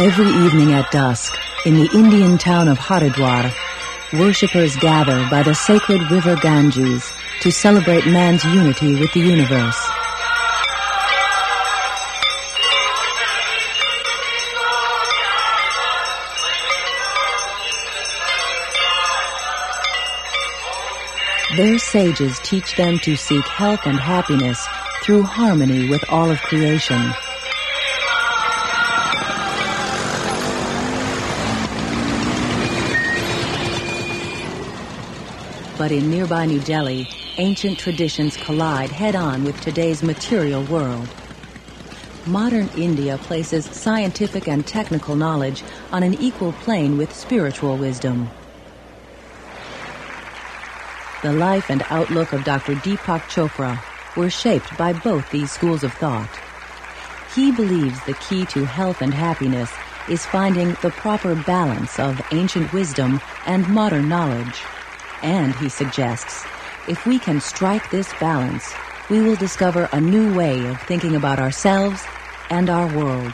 Every evening at dusk, in the Indian town of Haridwar, worshippers gather by the sacred river Ganges to celebrate man's unity with the universe. Their sages teach them to seek health and happiness through harmony with all of creation. But in nearby New Delhi, ancient traditions collide head-on with today's material world. Modern India places scientific and technical knowledge on an equal plane with spiritual wisdom. The life and outlook of Dr. Deepak Chopra were shaped by both these schools of thought. He believes the key to health and happiness is finding the proper balance of ancient wisdom and modern knowledge. And, he suggests, if we can strike this balance, we will discover a new way of thinking about ourselves and our world.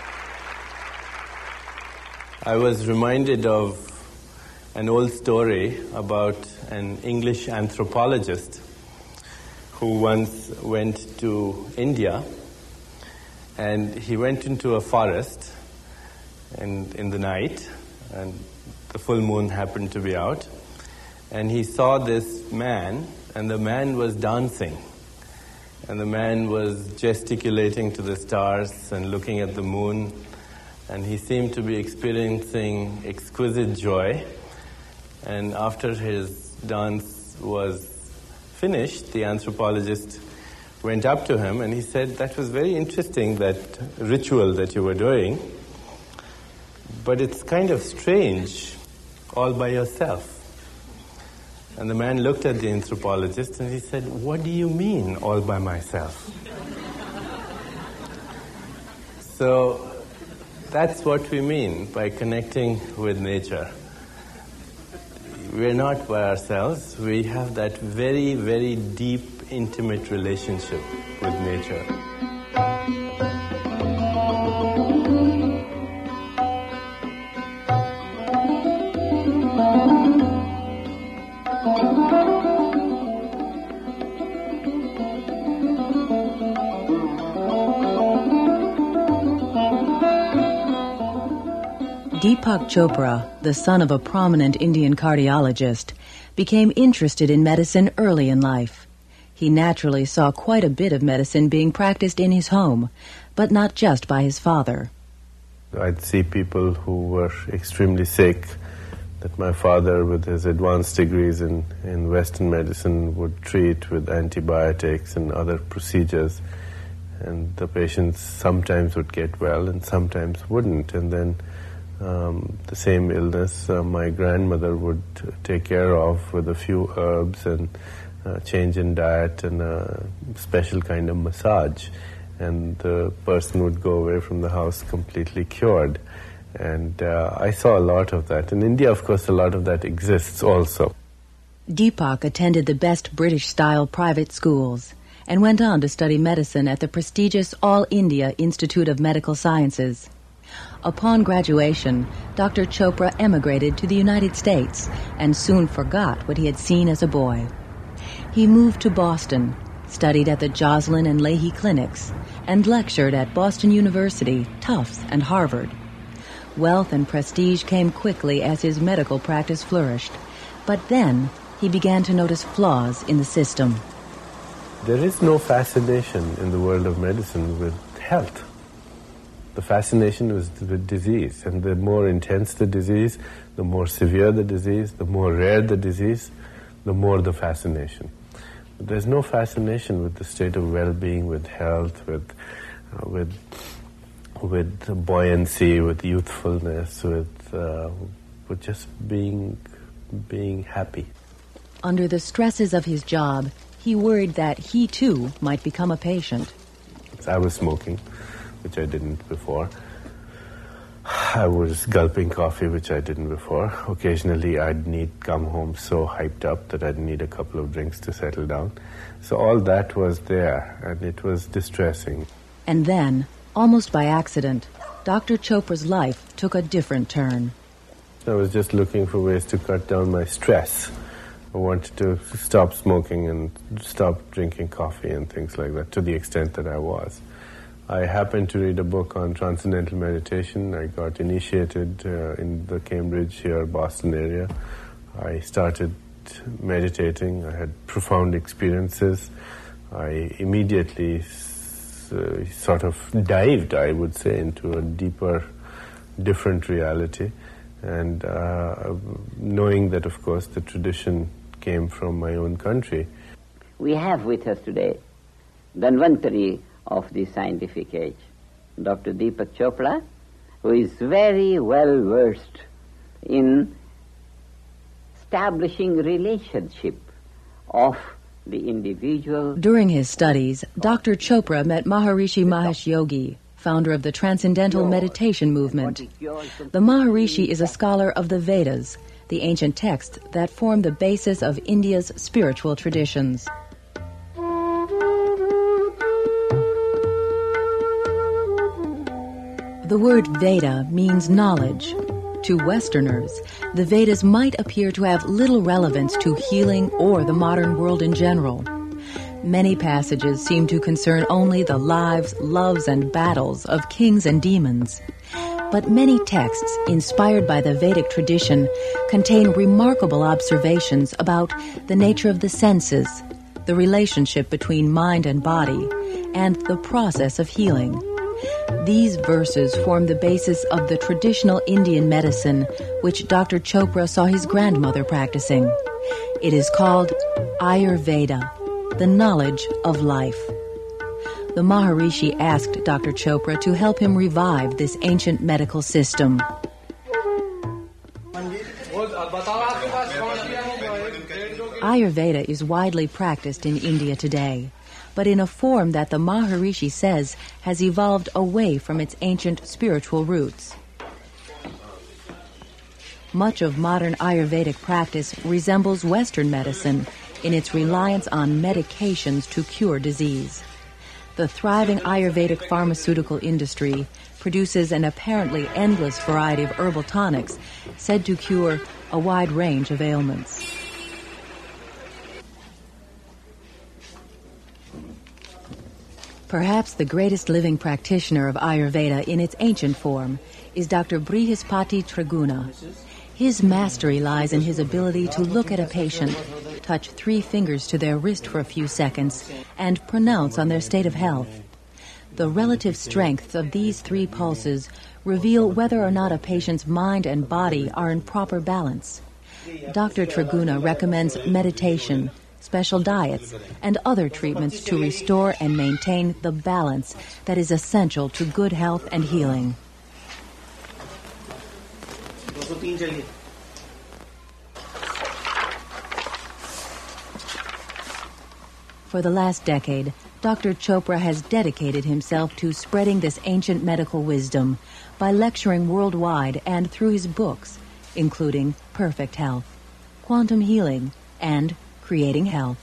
I was reminded of an old story about an English anthropologist who once went to India, and he went into a forest in the night, and the full moon happened to be out. And he saw this man, and the man was dancing. And the man was gesticulating to the stars and looking at the moon. And he seemed to be experiencing exquisite joy. And after his dance was finished, the anthropologist went up to him and he said, "That was very interesting, that ritual that you were doing. But it's kind of strange, all by yourself." And the man looked at the anthropologist and he said, "What do you mean, all by myself?" So that's what we mean by connecting with nature. We're not by ourselves. We have that very, very deep, intimate relationship with nature. Deepak Chopra, the son of a prominent Indian cardiologist, became interested in medicine early in life. He naturally saw quite a bit of medicine being practiced in his home, but not just by his father. I'd see people who were extremely sick that my father, with his advanced degrees in Western medicine, would treat with antibiotics and other procedures. And the patients sometimes would get well and sometimes wouldn't. And then the same illness my grandmother would take care of with a few herbs and change in diet and a special kind of massage. And the person would go away from the house completely cured. And I saw a lot of that. In India, of course, a lot of that exists also. Deepak attended the best British-style private schools and went on to study medicine at the prestigious All India Institute of Medical Sciences. Upon graduation, Dr. Chopra emigrated to the United States and soon forgot what he had seen as a boy. He moved to Boston, studied at the Joslin and Leahy clinics, and lectured at Boston University, Tufts, and Harvard. Wealth and prestige came quickly as his medical practice flourished, but then he began to notice flaws in the system. There is no fascination in the world of medicine with health. The fascination was with disease, and the more intense the disease, the more severe the disease, the more rare the disease, the more the fascination. But there's no fascination with the state of well-being, with health, with buoyancy, with youthfulness, with just being happy. Under the stresses of his job, he worried that he too might become a patient. I was smoking, which I didn't before. I was gulping coffee, which I didn't before. Occasionally I'd come home so hyped up that I'd need a couple of drinks to settle down. So all that was there, and it was distressing. And then, almost by accident, Dr. Chopra's life took a different turn. I was just looking for ways to cut down my stress. I wanted to stop smoking and stop drinking coffee and things like that, to the extent that I was. I happened to read a book on transcendental meditation. I got initiated in the Cambridge here, Boston area. I started meditating. I had profound experiences. I immediately sort of dived, I would say, into a deeper, different reality. And knowing that, of course, the tradition came from my own country. We have with us today Dhanvantari of the scientific age, Dr. Deepak Chopra, who is very well versed in establishing relationship of the individual. During his studies, Dr. Chopra met Maharishi Mahesh Yogi, founder of the Transcendental Meditation Movement. The Maharishi is a scholar of the Vedas, the ancient texts that form the basis of India's spiritual traditions. The word Veda means knowledge. To Westerners, the Vedas might appear to have little relevance to healing or the modern world in general. Many passages seem to concern only the lives, loves, and battles of kings and demons. But many texts, inspired by the Vedic tradition, contain remarkable observations about the nature of the senses, the relationship between mind and body, and the process of healing. These verses form the basis of the traditional Indian medicine which Dr. Chopra saw his grandmother practicing. It is called Ayurveda, the knowledge of life. The Maharishi asked Dr. Chopra to help him revive this ancient medical system. Ayurveda is widely practiced in India today, but in a form that the Maharishi says has evolved away from its ancient spiritual roots. Much of modern Ayurvedic practice resembles Western medicine in its reliance on medications to cure disease. The thriving Ayurvedic pharmaceutical industry produces an apparently endless variety of herbal tonics said to cure a wide range of ailments. Perhaps the greatest living practitioner of Ayurveda in its ancient form is Dr. Brihaspati Triguna. His mastery lies in his ability to look at a patient, touch 3 fingers to their wrist for a few seconds, and pronounce on their state of health. The relative strengths of these 3 pulses reveal whether or not a patient's mind and body are in proper balance. Dr. Triguna recommends meditation, special diets, and other treatments to restore and maintain the balance that is essential to good health and healing. For the last decade, Dr. Chopra has dedicated himself to spreading this ancient medical wisdom by lecturing worldwide and through his books, including Perfect Health, Quantum Healing, and Creating Health.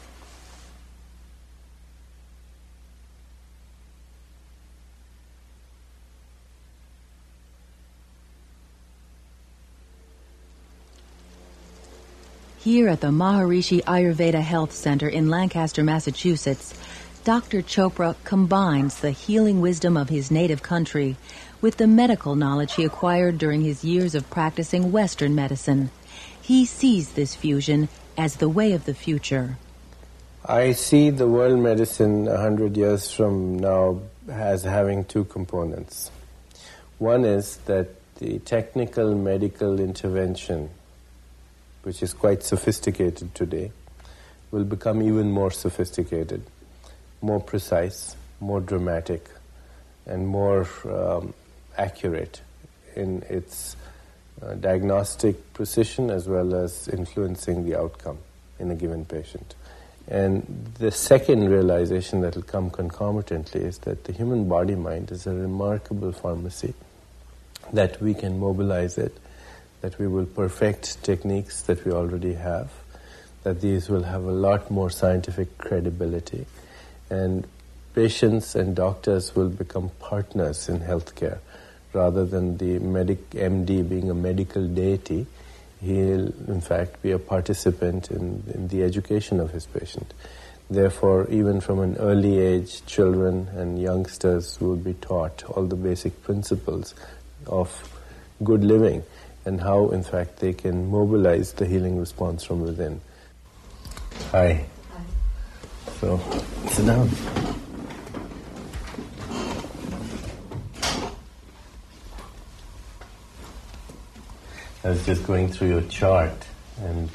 Here at the Maharishi Ayurveda Health Center in Lancaster, Massachusetts, Dr. Chopra combines the healing wisdom of his native country with the medical knowledge he acquired during his years of practicing Western medicine. He sees this fusion as the way of the future. I see the world medicine 100 years from now as having 2 components. One is that the technical medical intervention, which is quite sophisticated today, will become even more sophisticated, more precise, more dramatic, and more accurate in its diagnostic precision as well as influencing the outcome in a given patient. And the second realization that will come concomitantly is that the human body-mind is a remarkable pharmacy, that we can mobilize it, that we will perfect techniques that we already have, that these will have a lot more scientific credibility, and patients and doctors will become partners in healthcare rather than the MD being a medical deity, he'll in fact be a participant in the education of his patient. Therefore, even from an early age, children and youngsters will be taught all the basic principles of good living and how, in fact, they can mobilize the healing response from within. Hi. Hi. So, sit down. I was just going through your chart and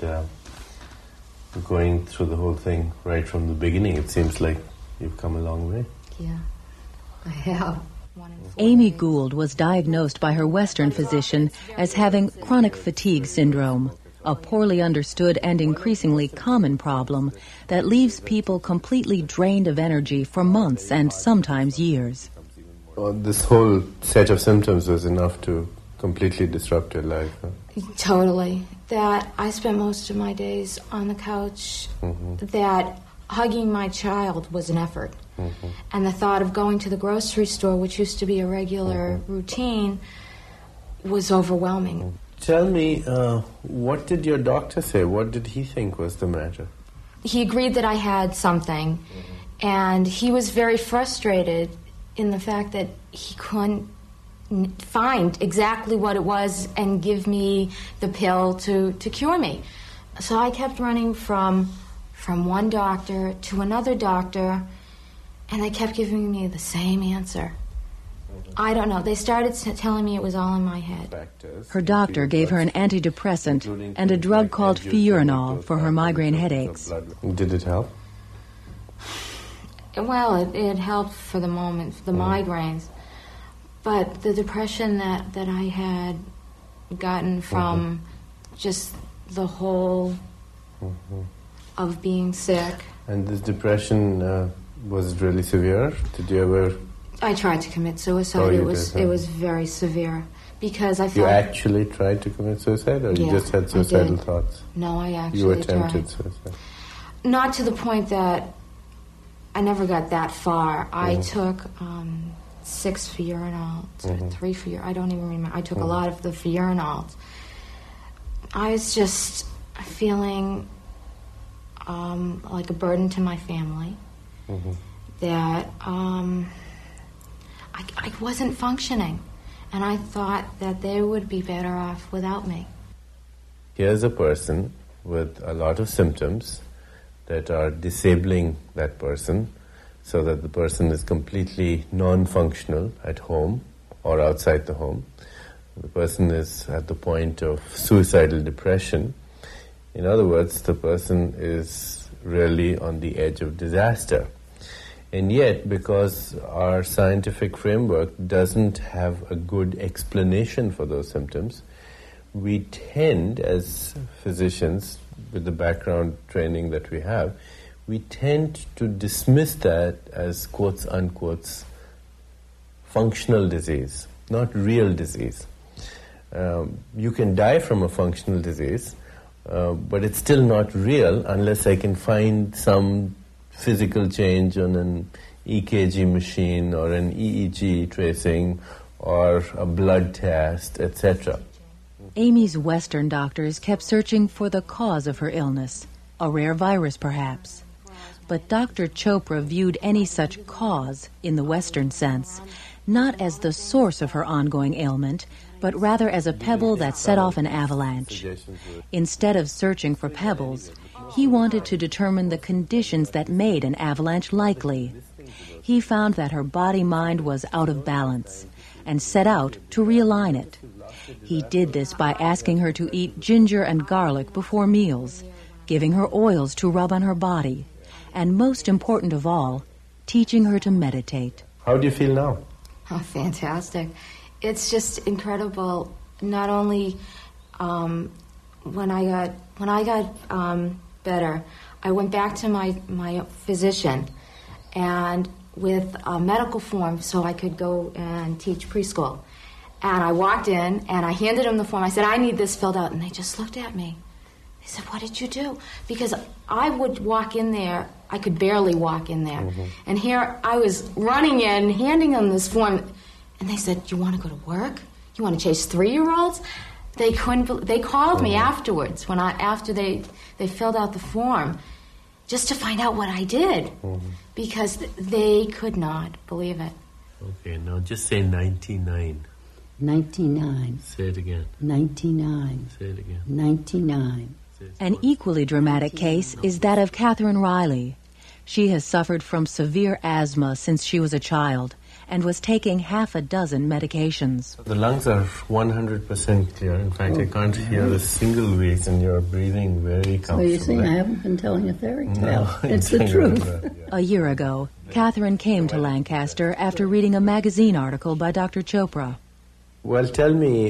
going through the whole thing right from the beginning. It seems like you've come a long way. Yeah, I have. Amy Gould was diagnosed by her Western physician as having chronic fatigue syndrome, a poorly understood and increasingly common problem that leaves people completely drained of energy for months and sometimes years. This whole set of symptoms was enough to completely disrupt your life. Huh? Totally. That I spent most of my days on the couch, that hugging my child was an effort. And the thought of going to the grocery store, which used to be a regular routine, was overwhelming. Tell me, what did your doctor say? What did he think was the matter? He agreed that I had something, and he was very frustrated in the fact that he couldn't find exactly what it was and give me the pill to cure me. So I kept running from one doctor to another doctor, and they kept giving me the same answer. I don't know. They started telling me it was all in my head. Her doctor gave her an antidepressant and a drug called Fiorinol for her migraine headaches. Did it help? Well, it helped for the moment, for the migraines. But the depression that I had gotten from just the whole of being sick. And this depression was really severe? Did you ever... I tried to commit suicide. It was very severe because I felt... You actually tried to commit suicide, or you just had suicidal thoughts? No, I actually You attempted tried. suicide? Not to the point that I never got that far. I took 6 Fiorinols, or 3 Fiorinols, I don't even remember. I took a lot of the Fiorinols. I was just feeling like a burden to my family, that I wasn't functioning, and I thought that they would be better off without me. Here's a person with a lot of symptoms that are disabling that person so that the person is completely non-functional at home or outside the home. The person is at the point of suicidal depression. In other words, the person is really on the edge of disaster. And yet, because our scientific framework doesn't have a good explanation for those symptoms, we tend, as physicians, with the background training that we have, we tend to dismiss that as quotes unquotes functional disease, not real disease. You can die from a functional disease, but it's still not real unless I can find some physical change on an EKG machine or an EEG tracing or a blood test, etc. Amy's Western doctors kept searching for the cause of her illness, a rare virus perhaps. But Dr. Chopra viewed any such cause, in the Western sense, not as the source of her ongoing ailment, but rather as a pebble that set off an avalanche. Instead of searching for pebbles, he wanted to determine the conditions that made an avalanche likely. He found that her body-mind was out of balance, and set out to realign it. He did this by asking her to eat ginger and garlic before meals, giving her oils to rub on her body, and most important of all, teaching her to meditate. How do you feel now? Oh, fantastic. It's just incredible. Not only when I got better, I went back to my physician and with a medical form so I could go and teach preschool. And I walked in and I handed them the form. I said, I need this filled out. And they just looked at me. They said, what did you do? Because I would walk in there, I could barely walk in there. And here I was running in, handing them this form, And they said, "You want to go to work? You want to chase 3-year-olds?" They couldn't. They called me afterwards after they filled out the form, just to find out what I did, because they could not believe it. Okay, now just say 99. 99. Say it again. 99. Say it again. 99. An equally dramatic case is that of Catherine Riley. She has suffered from severe asthma since she was a child and was taking half a dozen medications. The lungs are 100% clear. In fact, I can't hear a single wheeze, and you're breathing very comfortably. So you see, I haven't been telling a fairy tale. No, it's the truth. A year ago, Catherine came to Lancaster after reading a magazine article by Dr. Chopra. Well, tell me,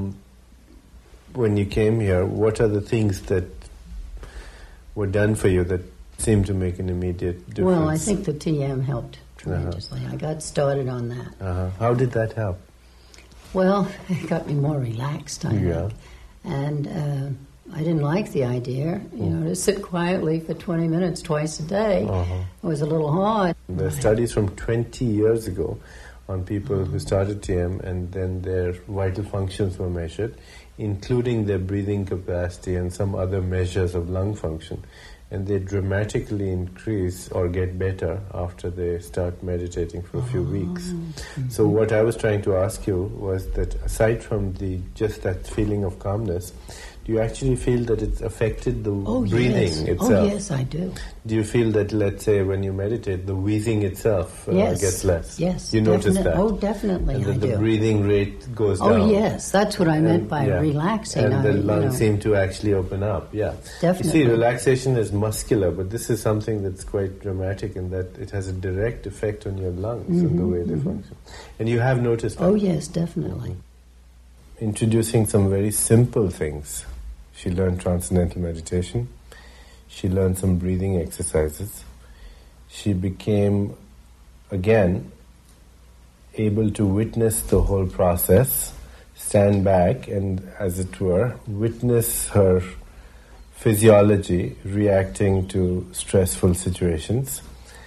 when you came here, what are the things that were done for you that seemed to make an immediate difference? Well, I think the TM helped tremendously. I got started on that. How did that help? Well, it got me more relaxed, I think. And I didn't like the idea, to sit quietly for 20 minutes twice a day. It was a little hard. There are studies from 20 years ago on people who started TM, and then their vital functions were measured, including their breathing capacity and some other measures of lung function. And they dramatically increase or get better after they start meditating for a few weeks. So what I was trying to ask you was that aside from just that feeling of calmness, do you actually feel that it's affected the breathing itself? Oh, yes, I do. Do you feel that, let's say, when you meditate, the wheezing itself gets less? Yes. You notice that? Oh, definitely, and I that do. the breathing rate goes down. Oh, yes. That's what I meant by relaxing. And the lungs seem to actually open up, Definitely. You see, relaxation is muscular, but this is something that's quite dramatic in that it has a direct effect on your lungs and the way they function. And you have noticed that? Oh, yes, definitely. Introducing some very simple things. She learned transcendental meditation. She learned some breathing exercises. She became, again, able to witness the whole process, stand back and, as it were, witness her physiology reacting to stressful situations.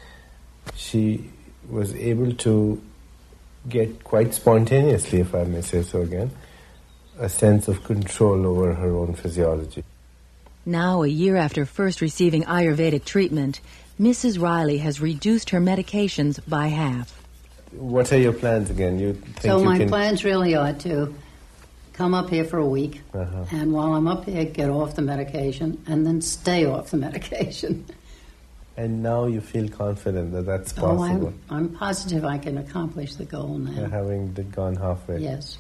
She was able to get quite spontaneously, if I may say so again, a sense of control over her own physiology. Now, a year after first receiving Ayurvedic treatment, Mrs. Riley has reduced her medications by half. What are your plans again? My plans really are to come up here for a week, and while I'm up here, get off the medication, and then stay off the medication. And now you feel confident that that's possible? Oh, I'm positive I can accomplish the goal now. Having gone halfway? Yes.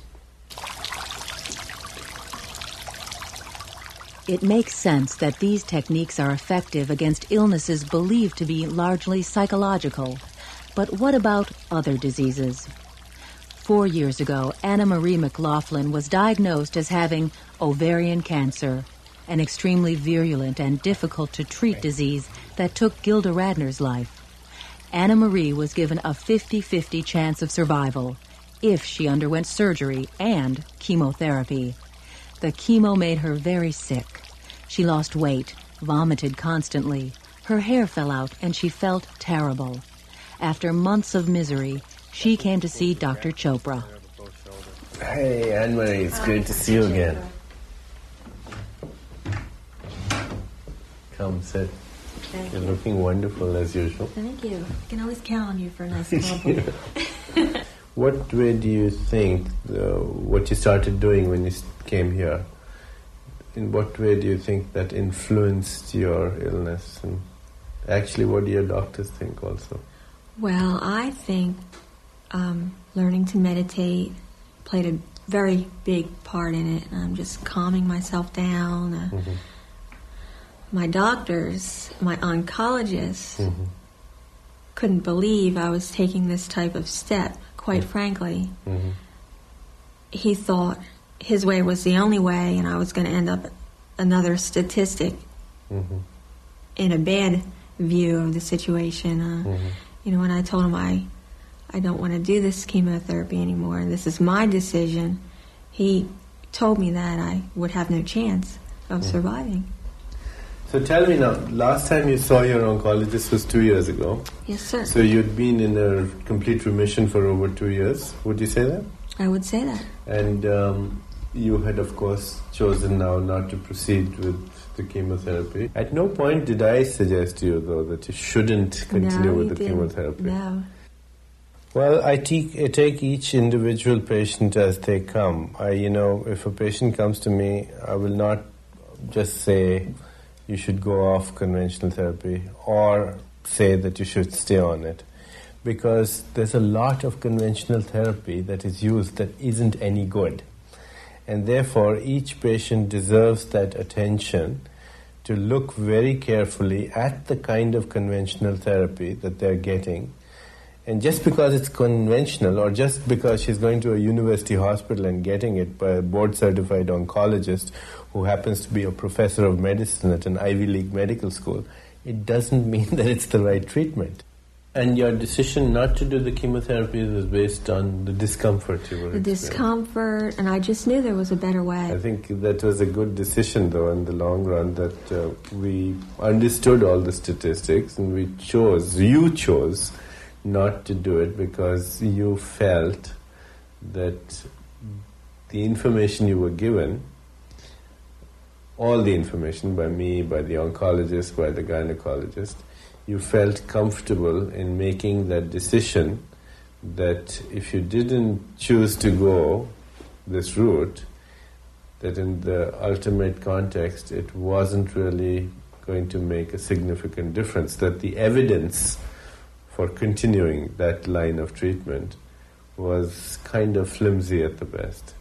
It makes sense that these techniques are effective against illnesses believed to be largely psychological. But what about other diseases? 4 years ago, Anna Marie McLaughlin was diagnosed as having ovarian cancer, an extremely virulent and difficult-to-treat disease that took Gilda Radner's life. Anna Marie was given a 50-50 chance of survival if she underwent surgery and chemotherapy. The chemo made her very sick. She lost weight, vomited constantly. Her hair fell out and she felt terrible. After months of misery, she came to see Dr. Chopra. Hey, Anne-Marie, it's great to see you again. Come, sit. You're looking wonderful as usual. Thank you. I can always count on you for a nice compliment. What way do you think what you started doing when you came here, in what way do you think that influenced your illness? And actually, what do your doctors think also? Well, I think learning to meditate played a very big part in it. I'm just calming myself down. My doctors, my oncologist, couldn't believe I was taking this type of step, quite frankly. He thought his way was the only way, and I was going to end up another statistic in a bad view of the situation. When I told him I don't want to do this chemotherapy anymore, and this is my decision, he told me that I would have no chance of surviving. So tell me now, last time you saw your oncologist was 2 years ago. Yes, sir. So you'd been in a complete remission for over 2 years. Would you say that? I would say that. And you had, of course, chosen now not to proceed with the chemotherapy. At no point did I suggest to you, though, that you shouldn't continue with the chemotherapy. No. Well, I take each individual patient as they come. If a patient comes to me, I will not just say you should go off conventional therapy or say that you should stay on it, because there's a lot of conventional therapy that is used that isn't any good. And therefore, each patient deserves that attention to look very carefully at the kind of conventional therapy that they're getting. And just because it's conventional, or just because she's going to a university hospital and getting it by a board-certified oncologist who happens to be a professor of medicine at an Ivy League medical school, it doesn't mean that it's the right treatment. And your decision not to do the chemotherapy was based on the discomfort you were experiencing. Discomfort, and I just knew there was a better way. I think that was a good decision, though, in the long run, that we understood all the statistics and you chose not to do it because you felt that the information you were given, all the information by me, by the oncologist, by the gynecologist, you felt comfortable in making that decision that if you didn't choose to go this route, that in the ultimate context it wasn't really going to make a significant difference, that the evidence for continuing that line of treatment was kind of flimsy at the best.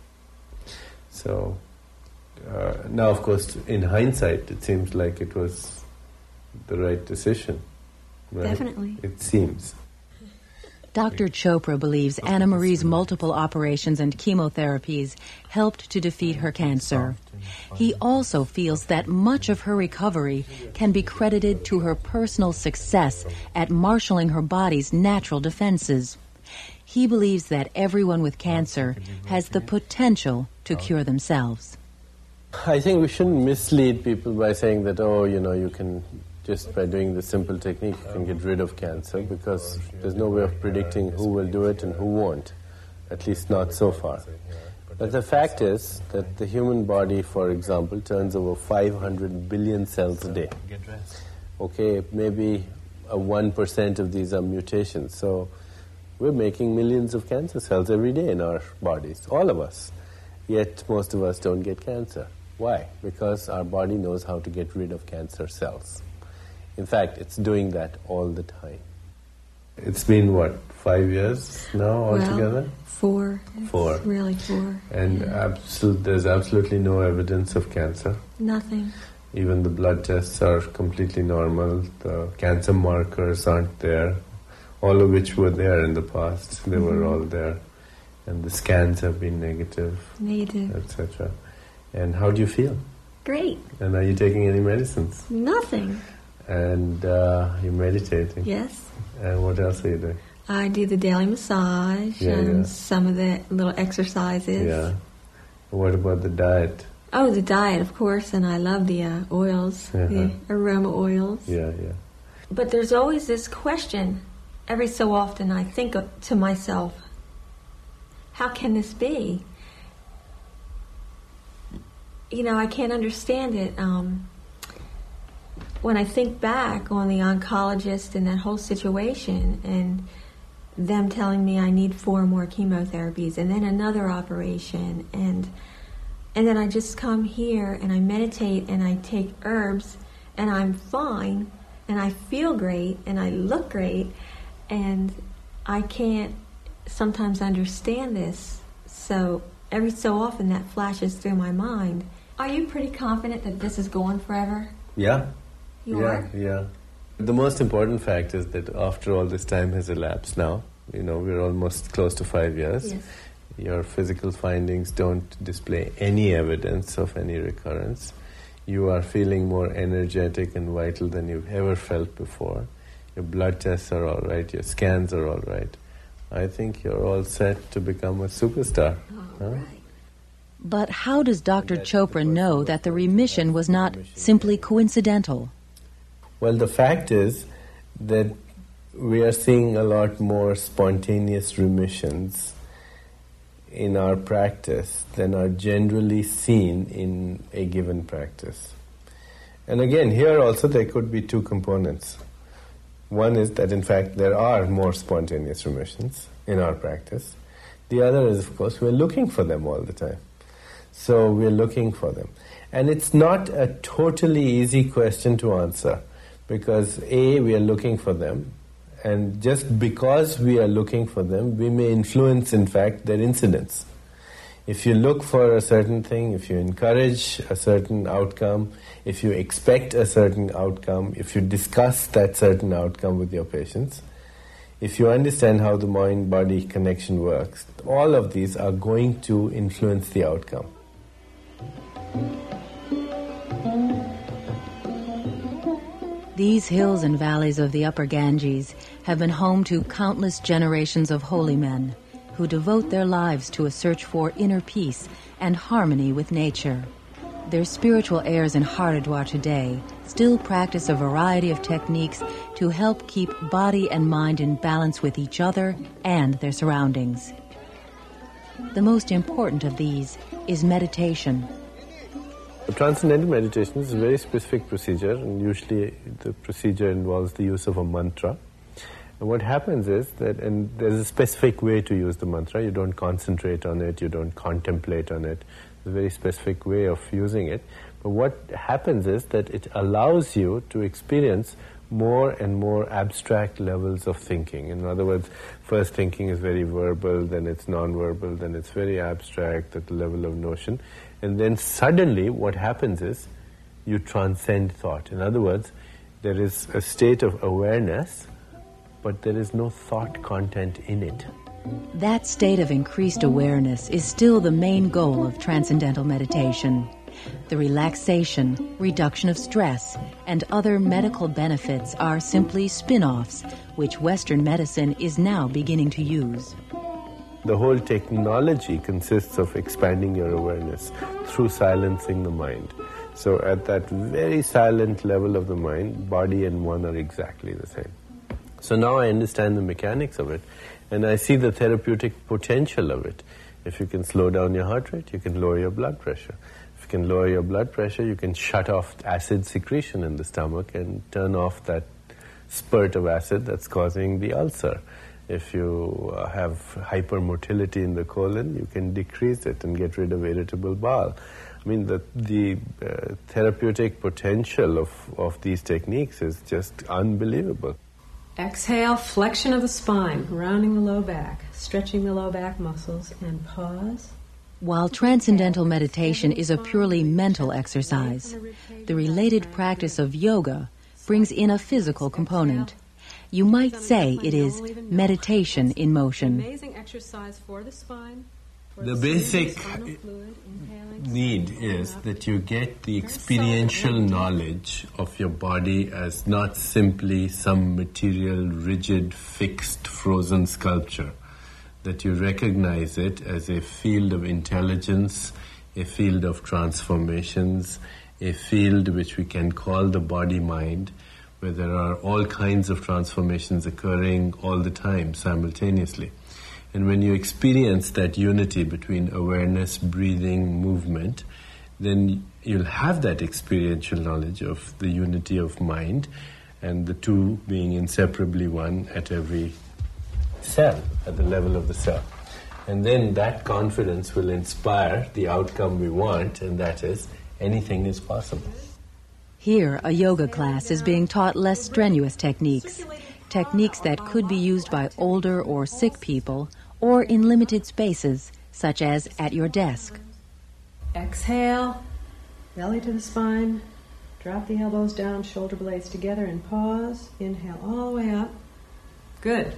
So now, of course, in hindsight, it seems like it was the right decision. Right? Definitely. It seems. Dr. Chopra believes Anna Marie's multiple operations and chemotherapies helped to defeat her cancer. He also feels that much of her recovery can be credited to her personal success at marshaling her body's natural defenses. He believes that everyone with cancer has the potential to cure themselves. I think we shouldn't mislead people by saying that, you can just by doing the simple technique you can get rid of cancer, because there's no way of predicting who will do it and who won't, at least not so far. But the fact is that the human body, for example, turns over 500 billion cells a day. Okay, maybe 1% of these are mutations, so we're making millions of cancer cells every day in our bodies, all of us. Yet most of us don't get cancer. Why? Because our body knows how to get rid of cancer cells. In fact, it's doing that all the time. It's been, 5 years now altogether? 4. Four. It's really 4. And there's absolutely no evidence of cancer. Nothing. Even the blood tests are completely normal. The cancer markers aren't there, all of which were there in the past. They were all there. And the scans have been negative, etc. And how do you feel? Great. And are you taking any medicines? Nothing. And you're meditating? Yes. And what else are you doing? I do the daily massage and some of the little exercises. Yeah. What about the diet? Oh, the diet, of course, and I love the oils, the aroma oils. Yeah. But there's always this question. Every so often I think to myself, how can this be? I can't understand it. When I think back on the oncologist and that whole situation and them telling me I need 4 more chemotherapies and then another operation and then I just come here and I meditate and I take herbs and I'm fine and I feel great and I look great, and I can't sometimes understand this. So every so often that flashes through my mind. Are you pretty confident that this is going forever? Yeah. You are? Yeah. The most important fact is that after all this time has elapsed now, we're almost close to 5 years. Yes. Your physical findings don't display any evidence of any recurrence. You are feeling more energetic and vital than you've ever felt before. Your blood tests are all right. Your scans are all right. I think you're all set to become a superstar. All right. But how does Dr. Chopra know that the remission was not simply coincidental? Well, the fact is that we are seeing a lot more spontaneous remissions in our practice than are generally seen in a given practice. And again, here also there could be two components. One is that in fact there are more spontaneous remissions in our practice. The other is, of course, we're looking for them all the time. So we're looking for them. And it's not a totally easy question to answer because A, we are looking for them, and just because we are looking for them, we may influence, in fact, their incidence. If you look for a certain thing, if you encourage a certain outcome, if you expect a certain outcome, if you discuss that certain outcome with your patients, if you understand how the mind-body connection works, all of these are going to influence the outcome. These hills and valleys of the upper Ganges have been home to countless generations of holy men who devote their lives to a search for inner peace and harmony with nature. Their spiritual heirs in Haridwar today still practice a variety of techniques to help keep body and mind in balance with each other and their surroundings. The most important of these is meditation. Transcendental meditation is a very specific procedure, and usually the procedure involves the use of a mantra. And what happens is that, and there's a specific way to use the mantra. You don't concentrate on it, you don't contemplate on it. There's a very specific way of using it. But what happens is that it allows you to experience more and more abstract levels of thinking. In other words, first thinking is very verbal, then it's non-verbal, then it's very abstract at the level of notion. And then suddenly what happens is you transcend thought. In other words, there is a state of awareness, but there is no thought content in it. That state of increased awareness is still the main goal of transcendental meditation. The relaxation, reduction of stress, and other medical benefits are simply spin-offs, which Western medicine is now beginning to use. The whole technology consists of expanding your awareness through silencing the mind. So at that very silent level of the mind, body and one are exactly the same. So now I understand the mechanics of it, and I see the therapeutic potential of it. If you can slow down your heart rate, you can lower your blood pressure. If you can lower your blood pressure, you can shut off acid secretion in the stomach and turn off that spurt of acid that's causing the ulcer. If you have hypermotility in the colon, you can decrease it and get rid of irritable bowel. I mean, the therapeutic potential of these techniques is just unbelievable. Exhale, flexion of the spine, rounding the low back, stretching the low back muscles, and pause. While transcendental meditation is a purely mental exercise, the related practice of yoga brings in a physical component. You might say it is meditation in motion. Amazing exercise for the spine. The basic need is that you get the experiential knowledge of your body as not simply some material, rigid, fixed, frozen sculpture. That you recognize it as a field of intelligence, a field of transformations, a field which we can call the body-mind, where there are all kinds of transformations occurring all the time, simultaneously. And when you experience that unity between awareness, breathing, movement, then you'll have that experiential knowledge of the unity of mind and the two being inseparably one at every cell, at the level of the cell. And then that confidence will inspire the outcome we want, and that is anything is possible. Here, a yoga class is being taught less strenuous techniques that could be used by older or sick people or in limited spaces, such as at your desk. Exhale, belly to the spine, drop the elbows down, shoulder blades together, and pause. Inhale all the way up. Good.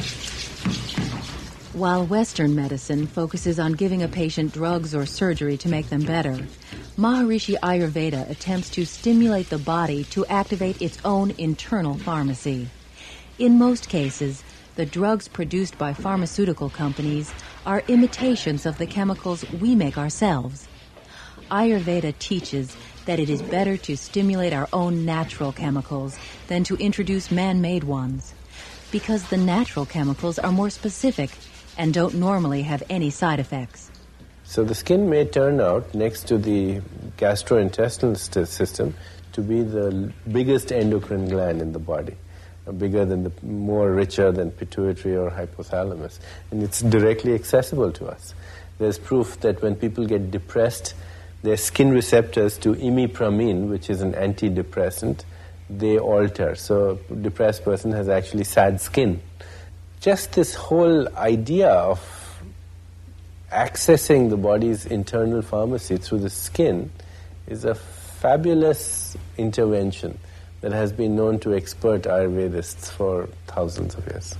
While Western medicine focuses on giving a patient drugs or surgery to make them better, Maharishi Ayurveda attempts to stimulate the body to activate its own internal pharmacy. In most cases, the drugs produced by pharmaceutical companies are imitations of the chemicals we make ourselves. Ayurveda teaches that it is better to stimulate our own natural chemicals than to introduce man-made ones, because the natural chemicals are more specific and don't normally have any side effects. So the skin may turn out, next to the gastrointestinal system, to be the biggest endocrine gland in the body, bigger than more richer than pituitary or hypothalamus. And it's directly accessible to us. There's proof that when people get depressed, their skin receptors to imipramine, which is an antidepressant, they alter. So a depressed person has actually sad skin. Just this whole idea of accessing the body's internal pharmacy through the skin is a fabulous intervention that has been known to expert Ayurvedists for thousands of years.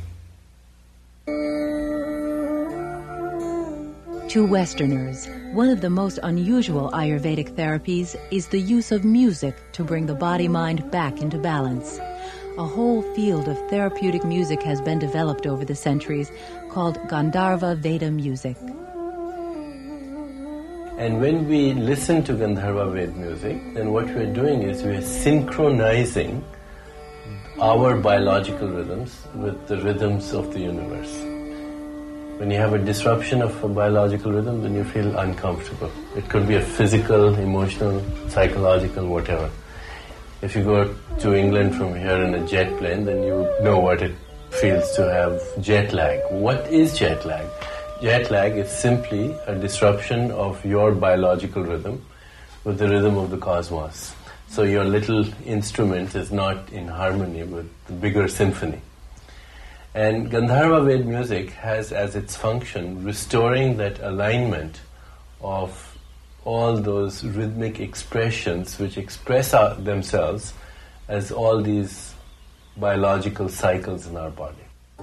To Westerners, one of the most unusual Ayurvedic therapies is the use of music to bring the body-mind back into balance. A whole field of therapeutic music has been developed over the centuries called Gandharva Veda music. And when we listen to Gandharva Veda music, then what we're doing is we're synchronizing our biological rhythms with the rhythms of the universe. When you have a disruption of a biological rhythm, then you feel uncomfortable. It could be a physical, emotional, psychological, whatever. If you go to England from here in a jet plane, then you know what it feels to have jet lag. What is jet lag? Jet lag is simply a disruption of your biological rhythm with the rhythm of the cosmos. So your little instrument is not in harmony with the bigger symphony. And Gandharva Veda music has as its function restoring that alignment of all those rhythmic expressions which express themselves as all these biological cycles in our body.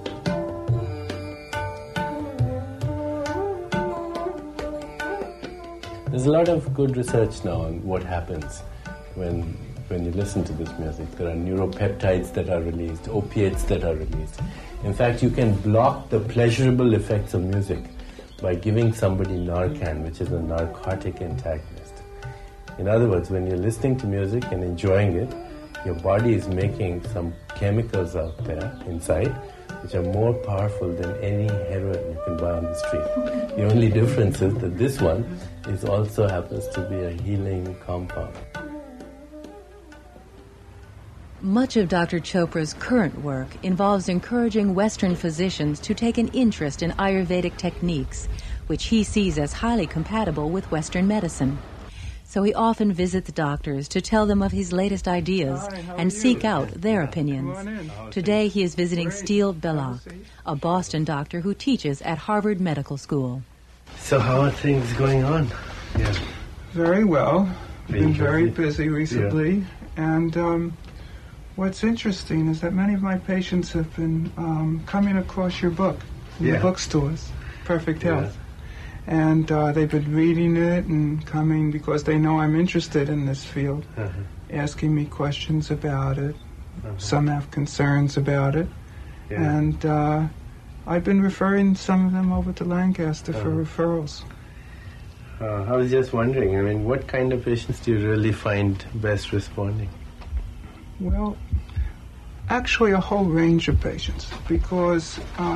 There's a lot of good research now on what happens when you listen to this music. There are neuropeptides that are released, opiates that are released. In fact, you can block the pleasurable effects of music by giving somebody Narcan, which is a narcotic antagonist. In other words, when you're listening to music and enjoying it, your body is making some chemicals out there inside which are more powerful than any heroin you can buy on the street. The only difference is that this one also happens to be a healing compound. Much of Dr. Chopra's current work involves encouraging Western physicians to take an interest in Ayurvedic techniques, which he sees as highly compatible with Western medicine. So he often visits doctors to tell them of his latest ideas and seek out their opinions. Today he is visiting Steele Belloc, a Boston doctor who teaches at Harvard Medical School. So how are things going on? Yeah. Very well. Been very busy recently. Yeah. And what's interesting is that many of my patients have been coming across your book in the bookstores, Perfect Health. And they've been reading it and coming because they know I'm interested in this field, asking me questions about it. Some have concerns about it. And I've been referring some of them over to Lancaster for referrals. I was just wondering, I mean, what kind of patients do you really find best responding? Well, actually a whole range of patients, because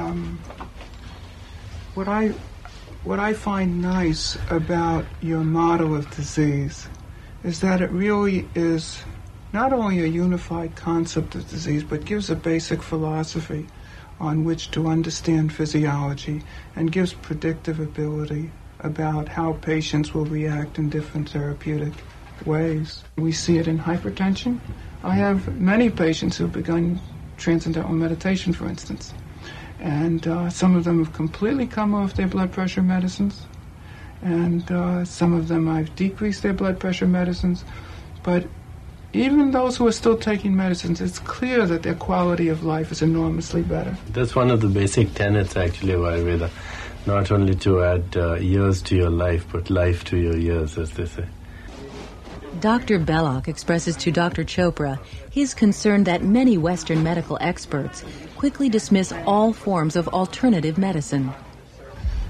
what I find nice about your model of disease is that it really is not only a unified concept of disease, but gives a basic philosophy on which to understand physiology and gives predictive ability about how patients will react in different therapeutic ways. We see it in hypertension. I have many patients who've begun transcendental meditation, for instance. And some of them have completely come off their blood pressure medicines. And some of them I've decreased their blood pressure medicines. But even those who are still taking medicines, it's clear that their quality of life is enormously better. That's one of the basic tenets, actually, of Ayurveda. Not only to add years to your life, but life to your years, as they say. Dr. Belloc expresses to Dr. Chopra his concern that many Western medical experts quickly dismiss all forms of alternative medicine.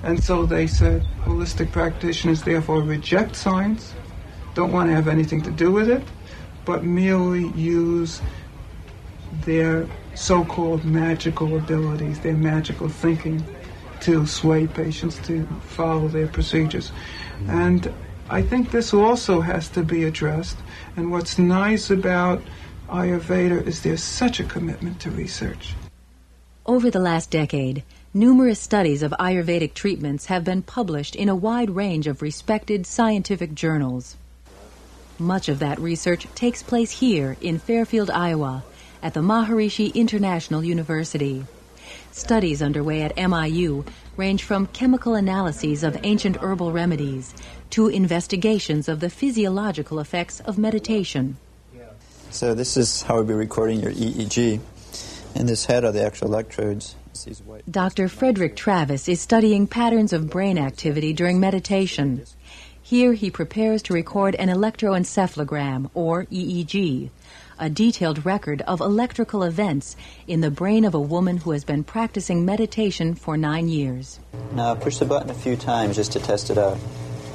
And so they said holistic practitioners therefore reject science, don't want to have anything to do with it, but merely use their so-called magical abilities, their magical thinking, to sway patients to follow their procedures. And I think this also has to be addressed. And what's nice about Ayurveda is there's such a commitment to research. Over the last decade, numerous studies of Ayurvedic treatments have been published in a wide range of respected scientific journals. Much of that research takes place here in Fairfield, Iowa, at the Maharishi International University. Studies underway at MIU range from chemical analyses of ancient herbal remedies to investigations of the physiological effects of meditation. So this is how we'll be recording your EEG. And this head are the actual electrodes. Dr. Frederick Travis is studying patterns of brain activity during meditation. Here he prepares to record an electroencephalogram, or EEG, a detailed record of electrical events in the brain of a woman who has been practicing meditation for 9 years. Now push the button a few times just to test it out.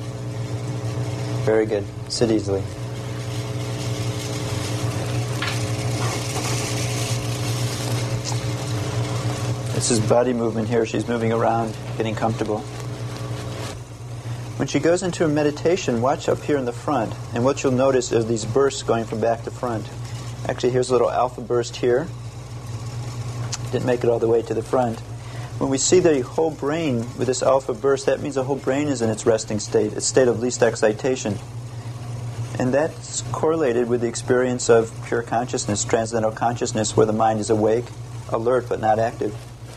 Very good. Sit easily. This is body movement here. She's moving around, getting comfortable. When she goes into a meditation, watch up here in the front, and what you'll notice is these bursts going from back to front. Actually, here's a little alpha burst here. Didn't make it all the way to the front. When we see the whole brain with this alpha burst, that means the whole brain is in its resting state, its state of least excitation. And that's correlated with the experience of pure consciousness, transcendental consciousness, where the mind is awake, alert, but not active.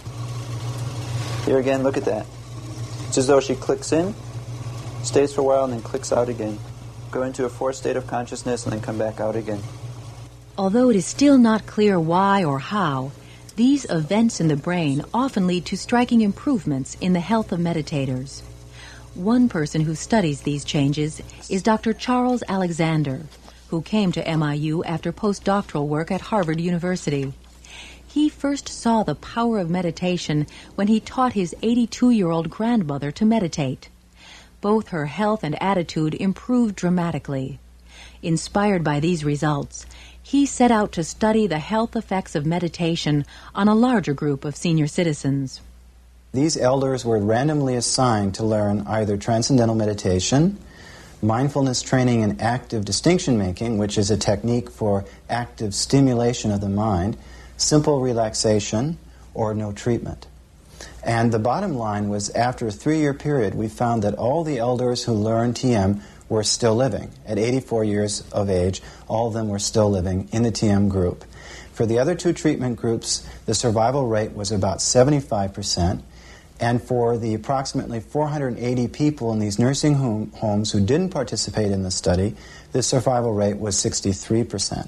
Here again, look at that. It's as though she clicks in, stays for a while, and then clicks out again. Go into a fourth state of consciousness and then come back out again. Although it is still not clear why or how, these events in the brain often lead to striking improvements in the health of meditators. One person who studies these changes is Dr. Charles Alexander, who came to MIU after postdoctoral work at Harvard University. He first saw the power of meditation when he taught his 82-year-old grandmother to meditate. Both her health and attitude improved dramatically. Inspired by these results, he set out to study the health effects of meditation on a larger group of senior citizens. These elders were randomly assigned to learn either transcendental meditation, mindfulness training in active distinction making, which is a technique for active stimulation of the mind, simple relaxation, or no treatment. And the bottom line was, after a 3-year period, we found that all the elders who learned TM were still living. At 84 years of age, all of them were still living in the TM group. For the other 2 treatment groups, the survival rate was about 75%, and for the approximately 480 people in these nursing homes who didn't participate in the study, the survival rate was 63%.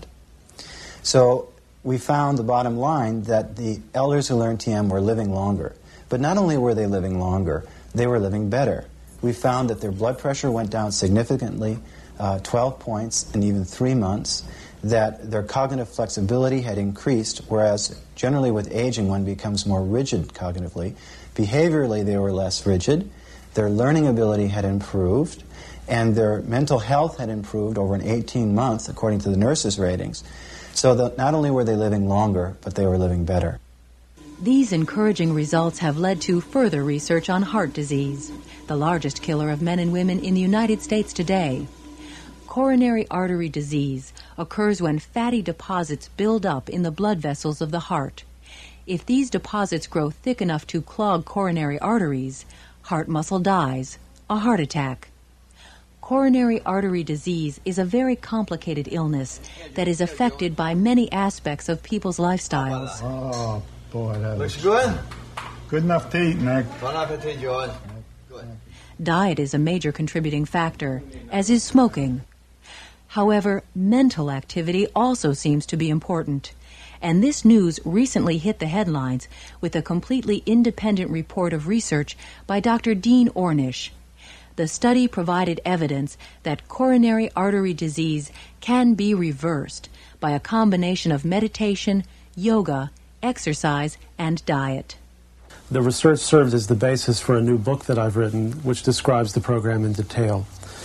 So we found, the bottom line, that the elders who learned TM were living longer. But not only were they living longer, they were living better. We found that their blood pressure went down significantly, 12 points in even 3 months, that their cognitive flexibility had increased, whereas generally with aging one becomes more rigid cognitively. Behaviorally they were less rigid, their learning ability had improved, and their mental health had improved over an 18 months, according to the nurses' ratings. So that not only were they living longer, but they were living better. These encouraging results have led to further research on heart disease, the largest killer of men and women in the United States today. Coronary artery disease occurs when fatty deposits build up in the blood vessels of the heart. If these deposits grow thick enough to clog coronary arteries, heart muscle dies, a heart attack. Coronary artery disease is a very complicated illness that is affected by many aspects of people's lifestyles. Oh, boy, that looks good. Good enough to eat, Nick. Bon appetit, John. Good. Diet is a major contributing factor, as is smoking. However, mental activity also seems to be important. And this news recently hit the headlines with a completely independent report of research by Dr. Dean Ornish. The study provided evidence that coronary artery disease can be reversed by a combination of meditation, yoga, exercise, and diet. The research served as the basis for a new book that I've written, which describes the program in detail.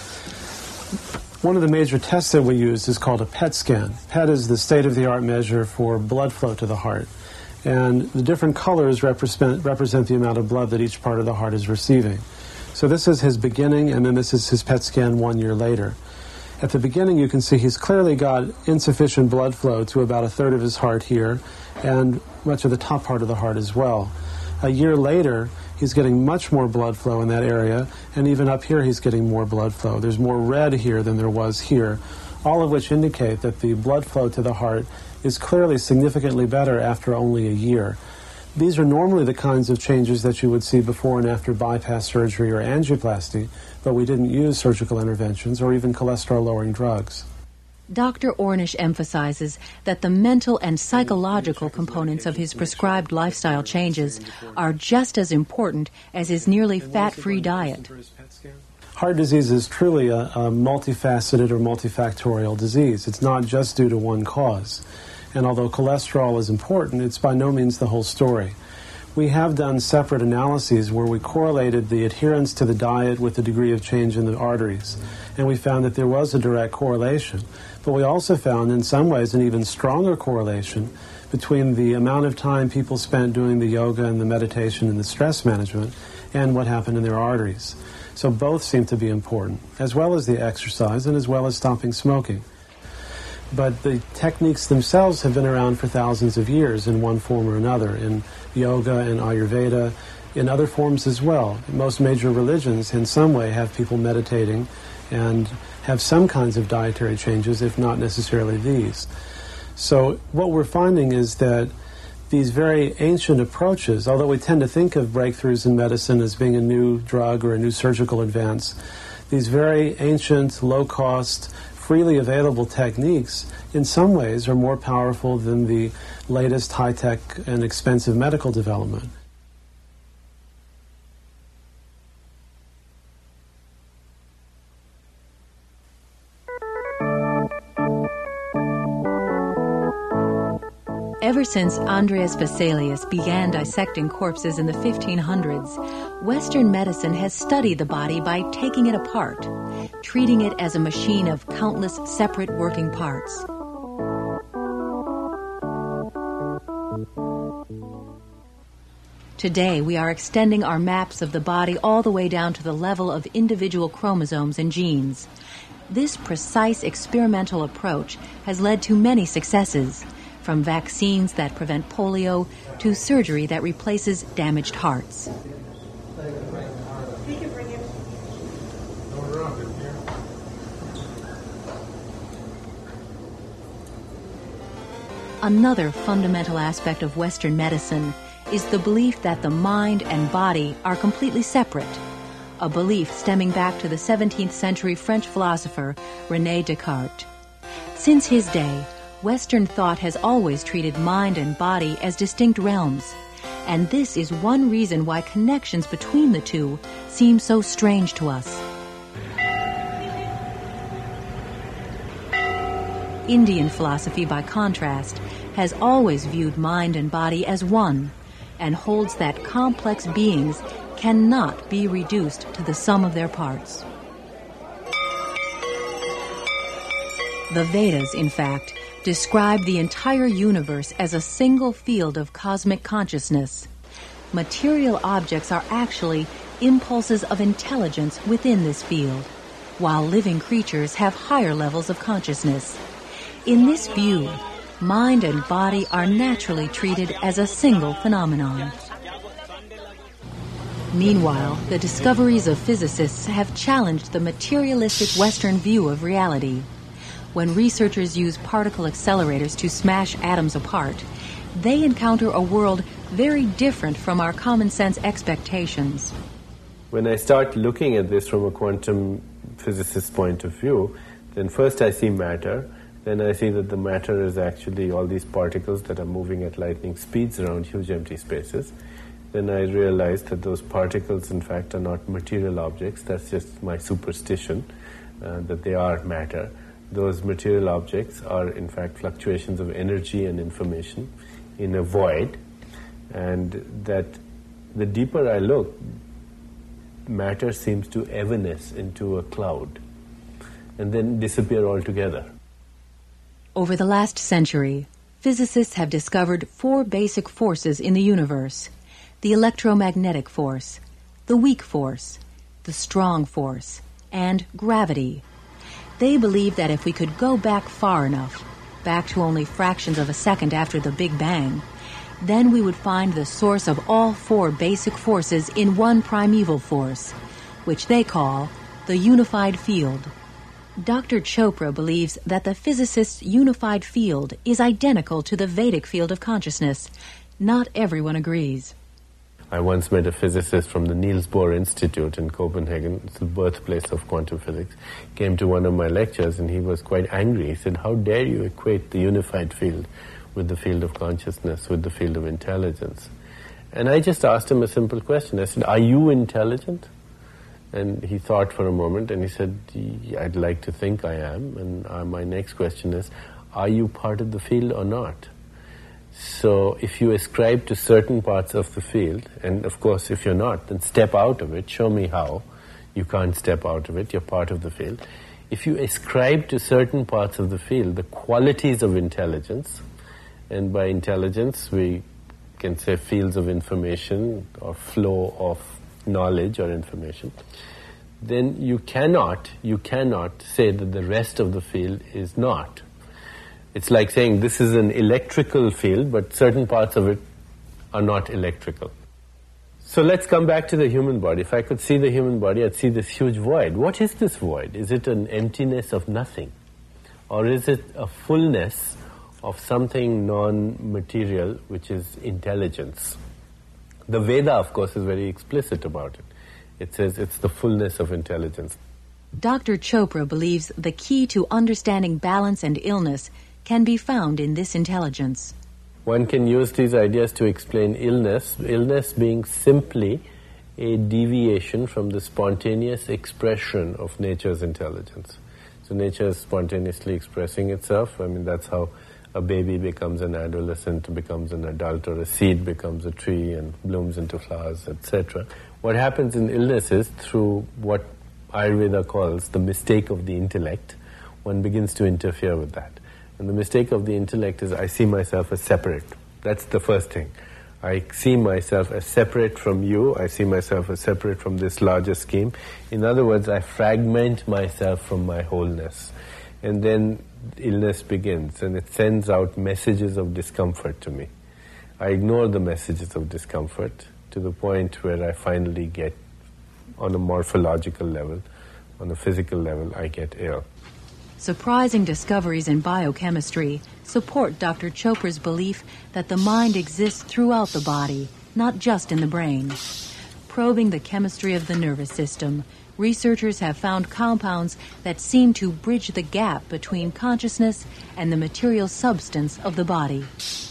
One of the major tests that we use is called a PET scan. PET is the state-of-the-art measure for blood flow to the heart. And the different colors represent the amount of blood that each part of the heart is receiving. So this is his beginning, and then this is his PET scan 1 year later. At the beginning, you can see he's clearly got insufficient blood flow to about a third of his heart here, and much of the top part of the heart as well. A year later, he's getting much more blood flow in that area, and even up here he's getting more blood flow. There's more red here than there was here, all of which indicate that the blood flow to the heart is clearly significantly better after only a year. These are normally the kinds of changes that you would see before and after bypass surgery or angioplasty, but we didn't use surgical interventions or even cholesterol-lowering drugs. Dr. Ornish emphasizes that the mental and psychological components of his prescribed lifestyle changes are just as important as his nearly fat-free diet. Heart disease is truly a multifaceted or multifactorial disease. It's not just due to one cause. And although cholesterol is important, it's by no means the whole story. We have done separate analyses where we correlated the adherence to the diet with the degree of change in the arteries. And we found that there was a direct correlation. But we also found, in some ways, an even stronger correlation between the amount of time people spent doing the yoga and the meditation and the stress management and what happened in their arteries. So both seem to be important, as well as the exercise and as well as stopping smoking. But the techniques themselves have been around for thousands of years in one form or another, in yoga and Ayurveda, in other forms as well. Most major religions in some way have people meditating and have some kinds of dietary changes, if not necessarily these. So what we're finding is that these very ancient approaches, although we tend to think of breakthroughs in medicine as being a new drug or a new surgical advance, these very ancient, low-cost, freely available techniques in some ways are more powerful than the latest high-tech and expensive medical development. Ever since Andreas Vesalius began dissecting corpses in the 1500s, Western medicine has studied the body by taking it apart, treating it as a machine of countless separate working parts. Today, we are extending our maps of the body all the way down to the level of individual chromosomes and genes. This precise experimental approach has led to many successes, from vaccines that prevent polio to surgery that replaces damaged hearts. Another fundamental aspect of Western medicine is the belief that the mind and body are completely separate, a belief stemming back to the 17th century French philosopher René Descartes. Since his day, Western thought has always treated mind and body as distinct realms, and this is one reason why connections between the two seem so strange to us. Indian philosophy, by contrast, has always viewed mind and body as one, and holds that complex beings cannot be reduced to the sum of their parts. The Vedas, in fact, describe the entire universe as a single field of cosmic consciousness. Material objects are actually impulses of intelligence within this field, while living creatures have higher levels of consciousness. In this view, mind and body are naturally treated as a single phenomenon. Meanwhile, the discoveries of physicists have challenged the materialistic Western view of reality. When researchers use particle accelerators to smash atoms apart, they encounter a world very different from our common-sense expectations. When I start looking at this from a quantum physicist's point of view, then first I see matter, then I see that the matter is actually all these particles that are moving at lightning speeds around huge empty spaces. Then I realize that those particles, in fact, are not material objects. That's just my superstition, that they are matter. Those material objects are, in fact, fluctuations of energy and information in a void, and that the deeper I look, matter seems to evanesce into a cloud and then disappear altogether. Over the last century, physicists have discovered 4 basic forces in the universe: the electromagnetic force, the weak force, the strong force, and gravity. They believe that if we could go back far enough, back to only fractions of a second after the Big Bang, then we would find the source of all 4 basic forces in one primeval force, which they call the unified field. Dr. Chopra believes that the physicist's unified field is identical to the Vedic field of consciousness. Not everyone agrees. I once met a physicist from the Niels Bohr Institute in Copenhagen. It's the birthplace of quantum physics. Came to one of my lectures and he was quite angry. He said, "How dare you equate the unified field with the field of consciousness, with the field of intelligence?" And I just asked him a simple question. I said, "Are you intelligent?" And he thought for a moment and he said, "I'd like to think I am." And my next question is, are you part of the field or not? So if you ascribe to certain parts of the field, and of course if you're not, then step out of it, show me how. You can't step out of it, you're part of the field. If you ascribe to certain parts of the field the qualities of intelligence, and by intelligence we can say fields of information or flow of knowledge or information, then you cannot say that the rest of the field is not. It's like saying this is an electrical field, but certain parts of it are not electrical. So let's come back to the human body. If I could see the human body, I'd see this huge void. What is this void? Is it an emptiness of nothing? Or is it a fullness of something non-material, which is intelligence? The Veda, of course, is very explicit about it. It says it's the fullness of intelligence. Dr. Chopra believes the key to understanding balance and illness can be found in this intelligence. One can use these ideas to explain illness being simply a deviation from the spontaneous expression of nature's intelligence. So nature is spontaneously expressing itself. I mean, that's how a baby becomes an adolescent, becomes an adult, or a seed becomes a tree and blooms into flowers, etc. What happens in illness is, through what Ayurveda calls the mistake of the intellect, one begins to interfere with that. And the mistake of the intellect is I see myself as separate. That's the first thing. I see myself as separate from you. I see myself as separate from this larger scheme. In other words, I fragment myself from my wholeness. And then illness begins, and it sends out messages of discomfort to me. I ignore the messages of discomfort to the point where I finally get, on a morphological level, on a physical level, I get ill. Surprising discoveries in biochemistry support Dr. Chopra's belief that the mind exists throughout the body, not just in the brain. Probing the chemistry of the nervous system, researchers have found compounds that seem to bridge the gap between consciousness and the material substance of the body.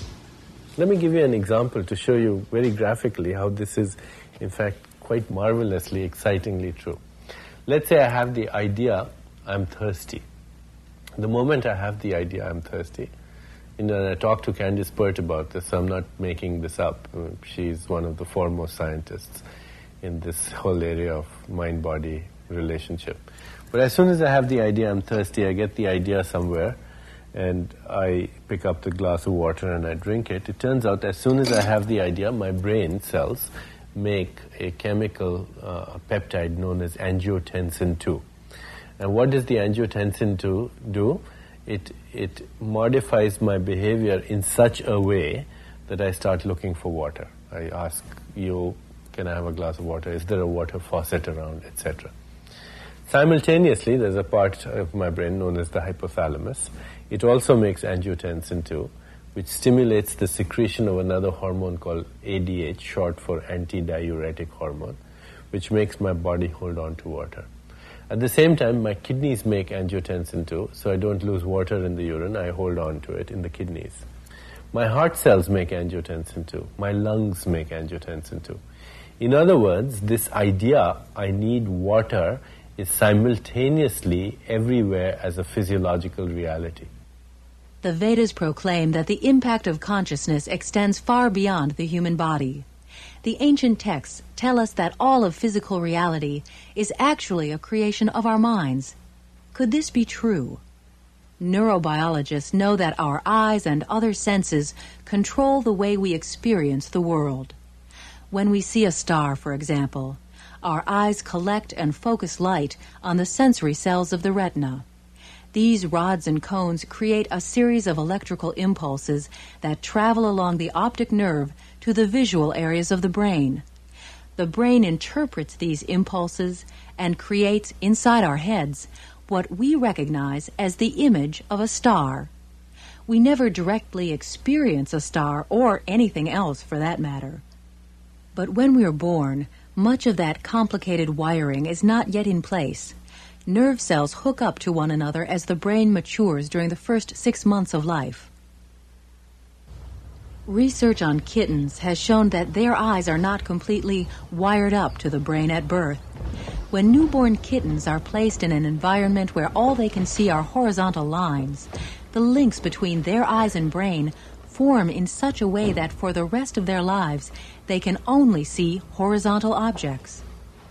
Let me give you an example to show you very graphically how this is, in fact, quite marvelously, excitingly true. Let's say I have the idea, I'm thirsty. The moment I have the idea, I'm thirsty, and I talked to Candice Pert about this, so I'm not making this up. She's one of the foremost scientists in this whole area of mind-body relationship. But as soon as I have the idea, I'm thirsty, I get the idea somewhere, and I pick up the glass of water and I drink it. It turns out as soon as I have the idea, my brain cells make a chemical peptide known as angiotensin II. And what does the angiotensin II do? It modifies my behavior in such a way that I start looking for water. I ask you, can I have a glass of water? Is there a water faucet around, etc. Simultaneously, there's a part of my brain known as the hypothalamus. It also makes angiotensin II, which stimulates the secretion of another hormone called ADH, short for antidiuretic hormone, which makes my body hold on to water. At the same time, my kidneys make angiotensin II, so I don't lose water in the urine, I hold on to it in the kidneys. My heart cells make angiotensin II. My lungs make angiotensin II. In other words, this idea, I need water, is simultaneously everywhere as a physiological reality. The Vedas proclaim that the impact of consciousness extends far beyond the human body. The ancient texts tell us that all of physical reality is actually a creation of our minds. Could this be true? Neurobiologists know that our eyes and other senses control the way we experience the world. When we see a star, for example, our eyes collect and focus light on the sensory cells of the retina. These rods and cones create a series of electrical impulses that travel along the optic nerve to the visual areas of the brain. The brain interprets these impulses and creates, inside our heads, what we recognize as the image of a star. We never directly experience a star or anything else for that matter. But when we are born, much of that complicated wiring is not yet in place. Nerve cells hook up to one another as the brain matures during the first 6 months of life. Research on kittens has shown that their eyes are not completely wired up to the brain at birth. When newborn kittens are placed in an environment where all they can see are horizontal lines, the links between their eyes and brain form in such a way that for the rest of their lives they can only see horizontal objects.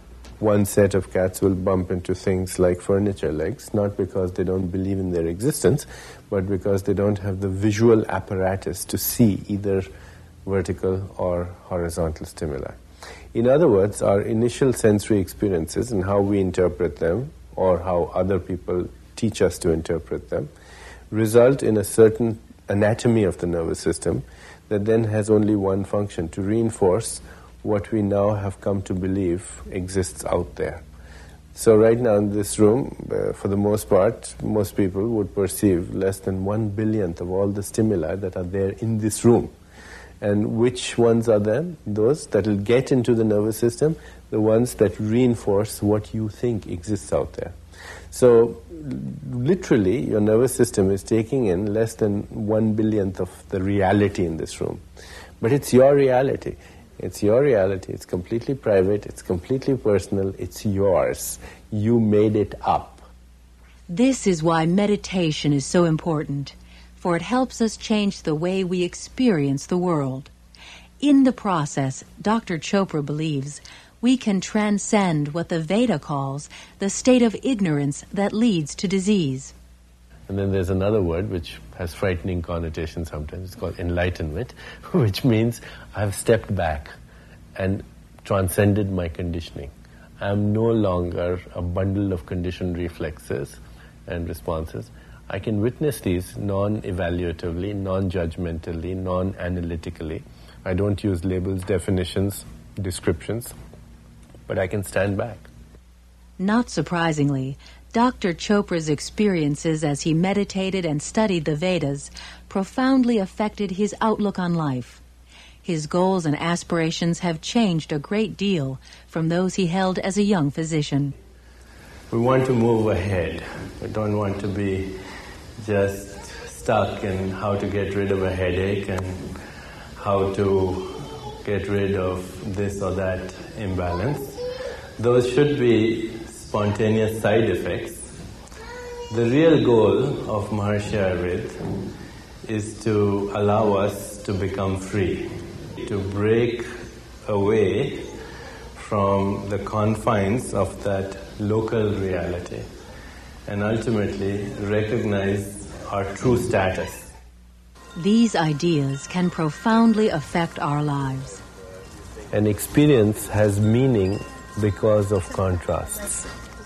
One set of cats will bump into things like furniture legs, not because they don't believe in their existence, but because they don't have the visual apparatus to see either vertical or horizontal stimuli. In other words, our initial sensory experiences and how we interpret them, or how other people teach us to interpret them, result in a certain anatomy of the nervous system that then has only one function: to reinforce what we now have come to believe exists out there. So right now in this room, for the most part, most people would perceive less than 1/1,000,000th of all the stimuli that are there in this room. And which ones are them? Those that will get into the nervous system, the ones that reinforce what you think exists out there. So literally, your nervous system is taking in less than 1/1,000,000th of the reality in this room. But it's your reality. It's your reality. It's completely private. It's completely personal. It's yours. You made it up. This is why meditation is so important, for it helps us change the way we experience the world. In the process, Dr. Chopra believes, we can transcend what the Veda calls the state of ignorance that leads to disease. And then there's another word which has frightening connotations sometimes. It's called enlightenment, which means I've stepped back and transcended my conditioning. I'm no longer a bundle of conditioned reflexes and responses. I can witness these non-evaluatively, non-judgmentally, non-analytically. I don't use labels, definitions, descriptions, but I can stand back. Not surprisingly, Dr. Chopra's experiences as he meditated and studied the Vedas profoundly affected his outlook on life. His goals and aspirations have changed a great deal from those he held as a young physician. We want to move ahead. We don't want to be just stuck in how to get rid of a headache and how to get rid of this or that imbalance. Those should be spontaneous side effects. The real goal of Maharishi Ayurveda is to allow us to become free, to break away from the confines of that local reality and ultimately recognize our true status. These ideas can profoundly affect our lives. An experience has meaning because of contrasts.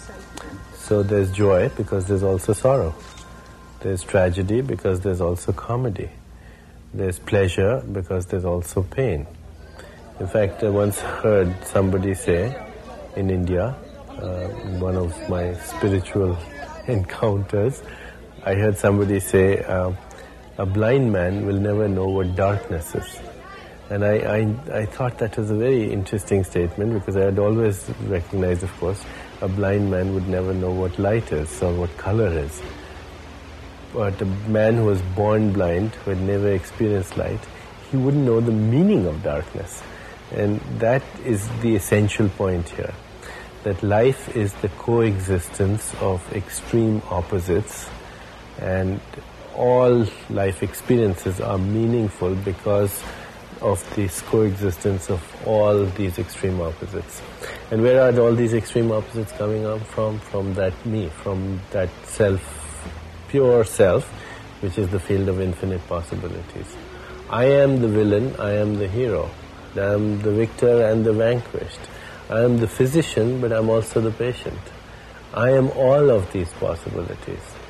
So there's joy because there's also sorrow. There's tragedy because there's also comedy. There's pleasure because there's also pain. In fact, I once heard somebody say in India, in one of my spiritual encounters, I heard somebody say, a blind man will never know what darkness is. And I thought that was a very interesting statement, because I had always recognized, of course, a blind man would never know what light is or what color is. But a man who was born blind, who had never experienced light, he wouldn't know the meaning of darkness. And that is the essential point here, that life is the coexistence of extreme opposites, and all life experiences are meaningful because of this coexistence of all these extreme opposites. And where are all these extreme opposites coming up from? From that me, from that self, pure self, which is the field of infinite possibilities. I am the villain, I am the hero. I am the victor and the vanquished. I am the physician, but I am also the patient. I am all of these possibilities.